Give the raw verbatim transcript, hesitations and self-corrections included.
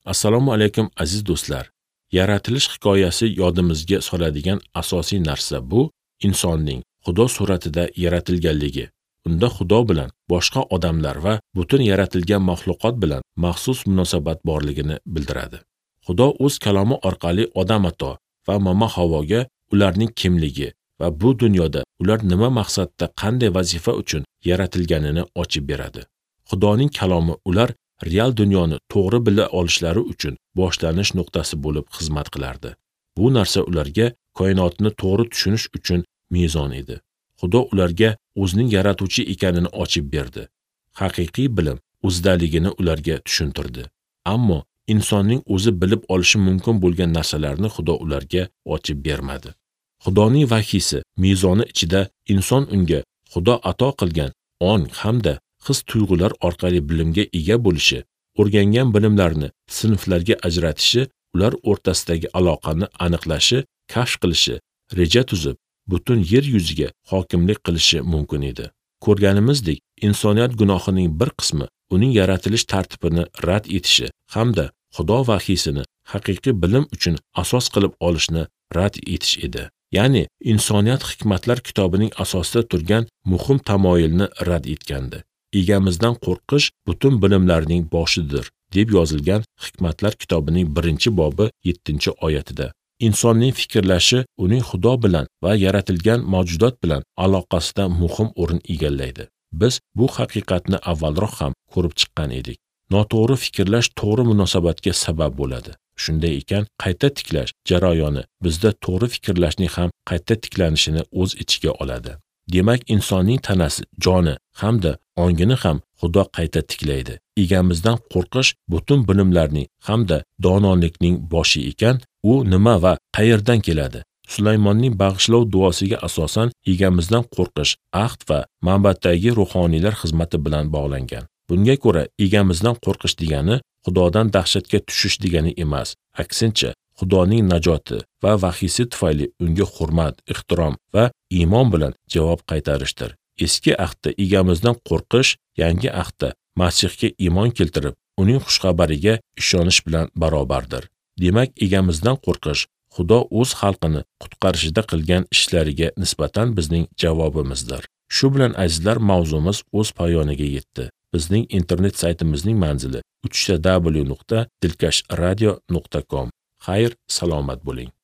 Assalomu alaykum aziz do'stlar. Yaratilish hikoyasi yodimizga soladigan asosiy narsa bu insonning Xudo suratida yaratilganligi. Unda Xudo bilan boshqa odamlar va butun yaratilgan mahluqot bilan maxsus munosabat borligini bildiradi. Xudo o'z kalomi orqali odam ato va mama Havoga ularning kimligi va bu dunyoda ular nima maqsadda qanday vazifa uchun yaratilganini ochib beradi. Xudoning kalomi ular real dunyoni to'g'ri bila olishlari uchun boshlanish nuqtasi bo'lib xizmat qilardi. Bu narsa ularga koinotni to'g'ri tushunish uchun mezon edi. Xudo ularga o'zining yaratuvchi ekanini ochib berdi. Haqiqiy bilim o'zidaligini ularga tushuntirdi. Ammo insonning o'zi bilib olishi mumkin bo'lgan narsalarni Xudo ularga ochib bermadi. Xudoning vahiysi mezoni ichida inson unga Xudo ato qilgan ong hamda his-tuyg'ular orqali bilimga ega bo'lishi, o'rgangan bilimlarni sinflarga ajratishi, ular o'rtasidagi aloqani aniqlashi, kashf qilishi, reja tuzib, butun yer yuziga hokimlik qilishi mumkin edi. Ko'rganimizdek, insoniyat gunohining bir qismi uning yaratilish tartibini rad etishi hamda Xudo vahiysini haqiqiy bilim uchun asos qilib olishni rad etish edi. Ya'ni insoniyat hikmatlar kitobining asosida turgan muhim tamoyilni rad etgandi. Egamizdan qo'rqish butun bilimlarning boshidir, deb yozilgan Hikmatlar kitobining birinchi bobi yettinchi oyatida. Insonning fikrlashi uning Xudo bilan va yaratilgan mavjudot bilan aloqasida muhim o'rin egallaydi. Biz bu haqiqatni avvalroq ham ko'rib chiqqan edik. Noto'g'ri fikrlash to'g'ri munosabatga sabab bo'ladi. Shunday ekan, qayta tiklash jarayoni bizda to'g'ri fikrlashning ham qayta tiklanishini o'z ichiga oladi. Demak, insonning tanasi, joni hamda ongini ham Xudo qayta tiklaydi. Egamizdan qo'rqish butun bilimlarning hamda donolikning boshi ekan, u nima va qayerdan keladi? Sulaymonning bag'ishlov duosiga asosan egamizdan qo'rqish ahd va manbatdagi ruhoniylar xizmati bilan bog'langan. Bunga ko'ra, egamizdan qo'rqish degani Xudodan dahshatga tushish degani emas. Aksincha, Xudoning najoti va vahiysi tufayli unga hurmat, ehtirom va iymon bilan javob qaytarishdir. Eski ahdda egamizdan qo'rqish, yangi ahdda Masihga iymon keltirib, uning xushxabariga ishonish bilan barobardir. Demak, egamizdan qo'rqish Xudo o'z xalqini qutqarishida qilgan ishlariga nisbatan bizning javobimizdir. Shu bilan azizlar, mavzumiz o'z poyoniga yetdi. Bizning internet saytimizning manzili w w w nuqta dilkash radio nuqta com. Xayr, salomat bo'ling.